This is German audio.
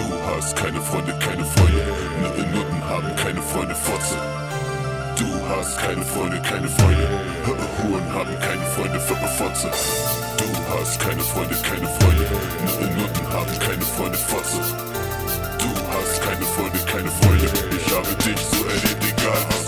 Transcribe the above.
hast keine Freunde, Nutten haben keine Freunde, Fotze. Du hast keine Freunde, Huren haben keine Freunde, Fotze. Du hast keine Freunde, Nutten haben keine Freunde, Fotze. Du hast keine Freunde, ich habe dich so erlebt, egal was